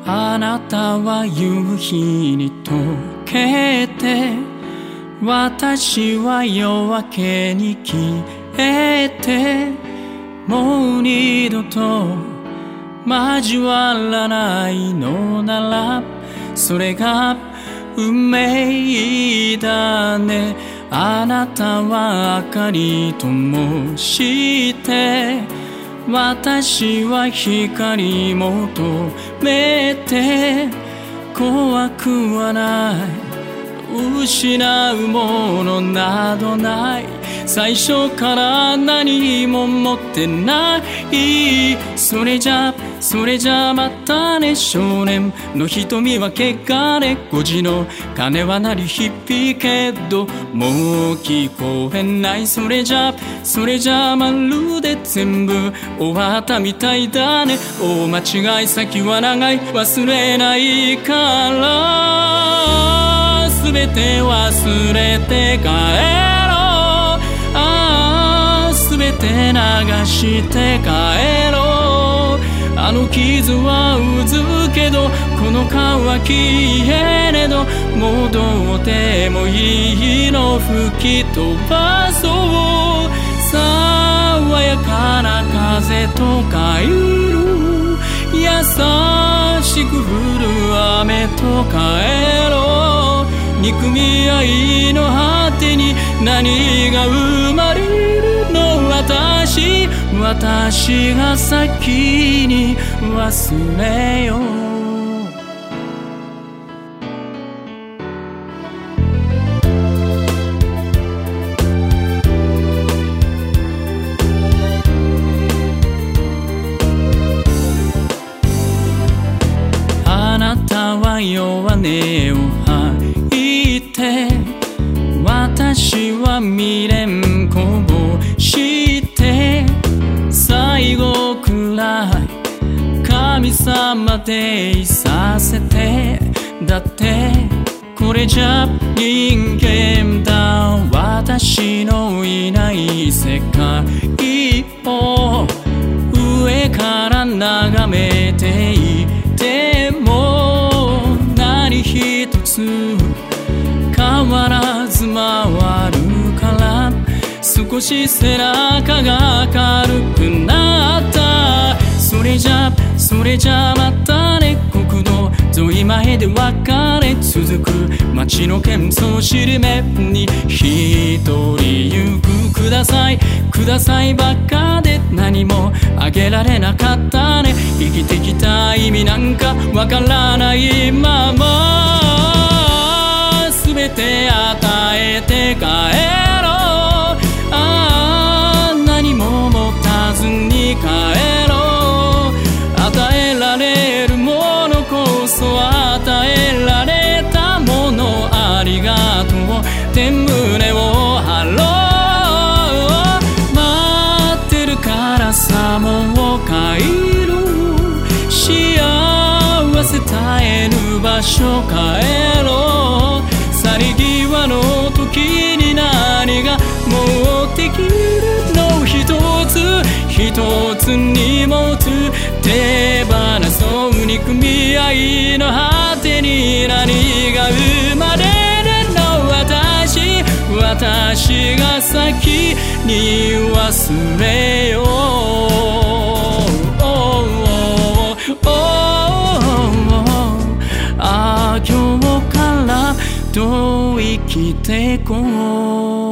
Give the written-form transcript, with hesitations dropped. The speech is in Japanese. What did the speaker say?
あなたは夕日に溶けて、私は夜明けに消えて、もう二度と交わらないのなら、それが運命だね。あなたは明かりともして、私は光求めて、怖くはない、失うものなどない、最初から何も持ってない。それじゃまたね。少年の瞳は汚れ、5時の鐘は鳴り響けどもう聞こえない。それじゃまるで全部終わったみたいだね。大間違い先は長い、忘れないから、すべて忘れて帰ろう。すべて流して帰ろう。あの傷はうずけど、この顔は消えねど、戻ってもいいの、吹き飛ばそう。爽やかな風と帰る、優しく降る雨と帰ろう。憎み合いの果てに何が生まれるの。私が先に忘れよう。あなたは弱音を吐いて、私は未練こぼして、最後くらい神様でいさせて。だってこれじゃ人間だ、私のいない世界を上から眺めていても、何一つ変わらず回るから、少し背中が軽くなった。それじゃまたね。国道沿い前で別れ続く街の喧騒尻目に一人行く。くださいばっかで何もあげられなかったね。生きてきた意味なんかわからないまま、全て与えて帰ろう。何も持たずに帰ろう。与えられるものこそ与えられたもの、ありがとうって胸を張ろう。待ってるからさ、もう帰る。幸せ絶えぬ場所帰ろう。去り際の時に何が持ってきるの。一つ荷物手放そう。憎み合いの果てに何が生まれるの。私が先に忘れよう。今日からどう生きてこう。